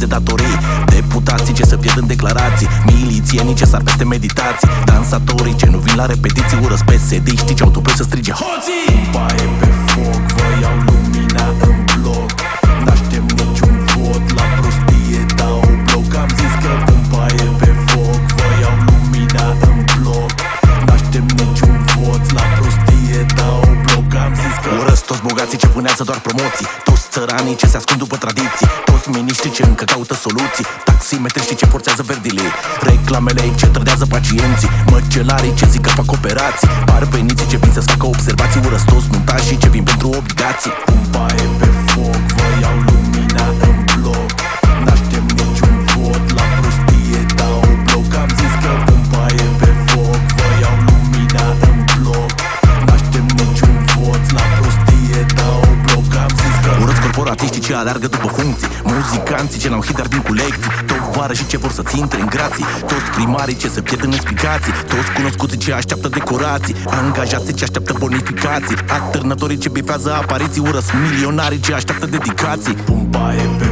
de datorii, deputații ce se pierd în declarații, milițienii ce sar peste meditații, dansatorii ce nu vin la repetiții, urăsc PSD-știi ce au tupeu să strige hoții! Paie pe foc, vă iau lumina în bloc, n-aștept niciun vot, la prostie dau bloc. Am zis că pun paie pe foc, vă iau lumina în bloc, n-aștept niciun vot, la prostie dau bloc. Am zis că urăsc toți bogații ce vânează doar promoții, toți țăranii ce se ascund după tradiții, toți miniștrii ce încă caută soluții, taximetriștii ce forțează verdile, reclamele ce trădează pacienții, măcelarii ce zic că fac operații, parveniții ce vin să-ți facă observații, urăsc toți montașii ce vin pentru obligații. Pun paie pe foc, vă iau lumina în bloc, n-aștept niciun vot, la prostie dau bloc. Am zis că pun paie pe foc, vă iau lumina în bloc, n-aștept niciun vot, la prostie dau bloc. Am zis că urăsc corporatiștii ce aleargă după funcții, muzicanții ce n-au hit dar vin cu lecții, tovarășii ce vor să-ți intre în grații, toți primarii ce se pierd în explicații, toți cunoscuții ce așteaptă decorații, angajații ce așteaptă bonificații, alternatorii ce bifează apariții, urăsc milionarii ce așteaptă dedicații. Pun paie pe